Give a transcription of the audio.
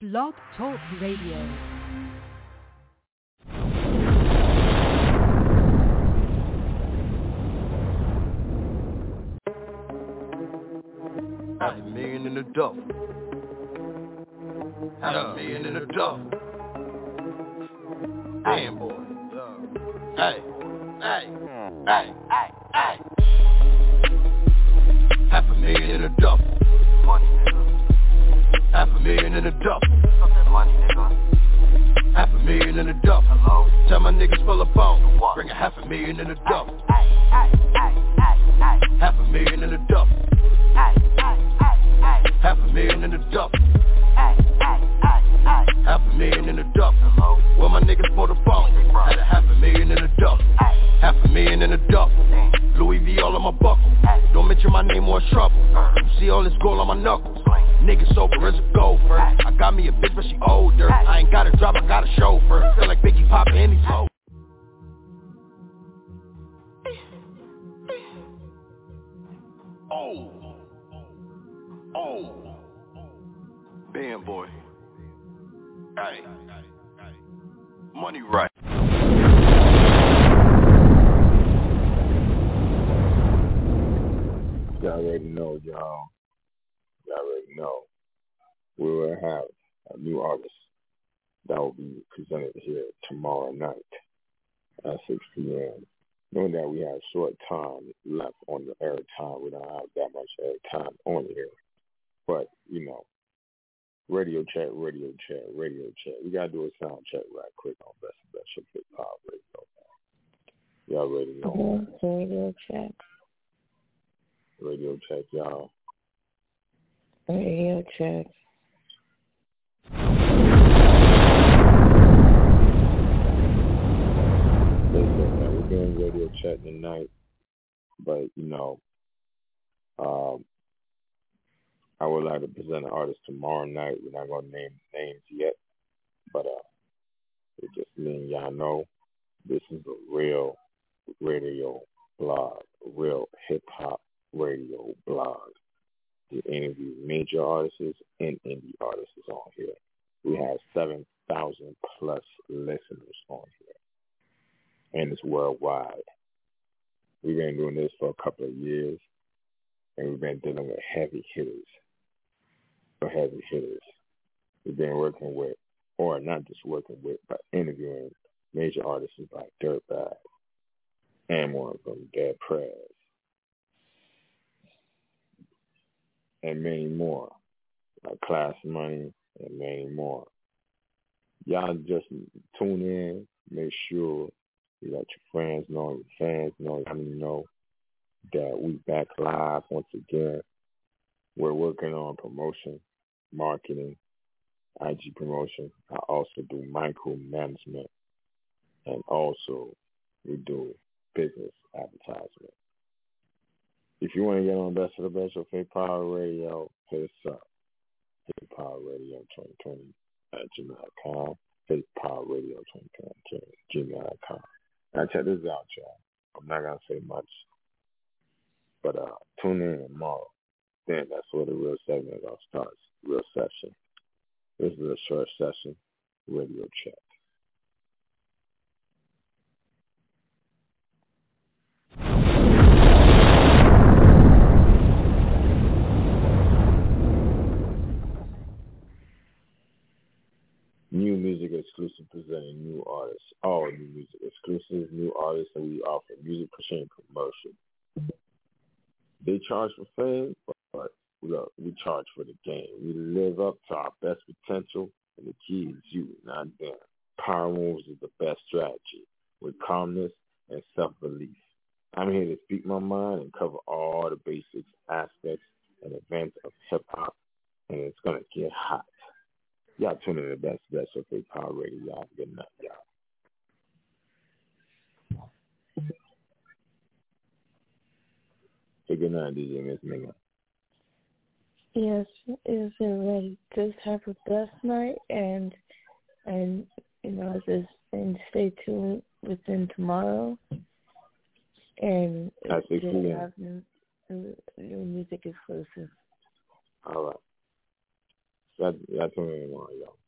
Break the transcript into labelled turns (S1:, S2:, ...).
S1: Blog Talk Radio.
S2: $500,000 in the duffel. $500,000 in the duffel. Damn, boy. Hey, hey, hey, hey, hey. $500,000 in the duffel. $500,000 in the duffel. $500,000 in the duffel. Tell my niggas pull up on. Bring $500,000 in the duffel. $500,000 in the duffel. $500,000 in the duffel. $500,000 in the duffel. Well, my niggas pull the phone. Had $500,000 in the duffel. $500,000 in the duffel. Louis V all on my buckle. Don't mention my name or it's trouble. You see all this gold on my knuckles. Niggas sober as a gopher. I got me a bitch but she older. I ain't got a job, I got a chauffeur. Feel like Biggie poppin' any smoke. Oh, Bam boy. Hey, money right.
S3: Y'all already know, y'all. Y'all already know. We will have a new artist that will be presented here tomorrow night at 6 p.m. Knowing that we have short time left on the air time, we don't have that much air time on here. But, you know, radio check. We got to do a sound check right quick on Best of Best Show Hip Hop Radio. Y'all already know.
S4: Radio check.
S3: Radio check, y'all.
S4: Radio check.
S3: Listen, man, we're doing radio check tonight, but, you know, I would like to present an artist tomorrow night. We're not going to name names yet, but it's just letting y'all know this is a real radio blog, a real hip-hop radio blog. We interview major artists and indie artists on here. We have 7,000 plus listeners on here, and it's worldwide. We've been doing this for a couple of years, and we've been dealing with heavy hitters. We've been working with, or not just working with, but interviewing major artists like Dirtbag, Amor from Dead Prez, and many more, like Class Money and many more. Y'all just tune in, make sure you let your friends know, your fans know, that we back live once again. We're working on promotion, marketing, IG promotion. I also do micromanagement, and also we do business advertisement. If you want to get on Best of the Best of Fake Power Radio, hit us up. Fake Power Radio 2020 at gmail.com. Fake Power Radio 2020 at gmail.com. Now check this out, y'all. I'm not going to say much, but tune in tomorrow. Then that's where the real segment starts. Real session. This is a short session. Radio check. New music exclusive presenting new artists. All new music exclusive, new artists, and we offer music pushing commercial. They charge for fame, but look, we charge for the game. We live up to our best potential, and the key is you, not them. Power moves is the best strategy, with calmness and self-belief. I'm here to speak my mind and cover all the basics, aspects, and events of hip-hop, and it's going to get hot. Y'all tune in to the best of Fake Power Radio, y'all. Good night, y'all. Say good night, DJ Miss Minga.
S4: Yes, is it ready? Just have a blessed night, and you know, just and stay tuned within tomorrow. And
S3: at 6 p.m.
S4: have new music exclusive.
S3: All right. Y'all tune in tomorrow, y'all.